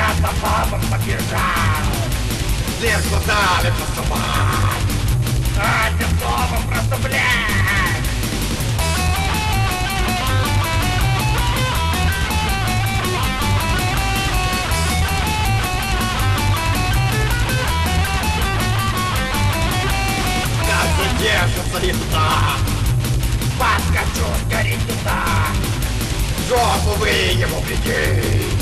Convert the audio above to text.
за бабом побежал. Лезла дали посылать. Одним словом, просто блядь. Как же держится езда. Подскочу, скорей туда. Жопу вы ему прикинь.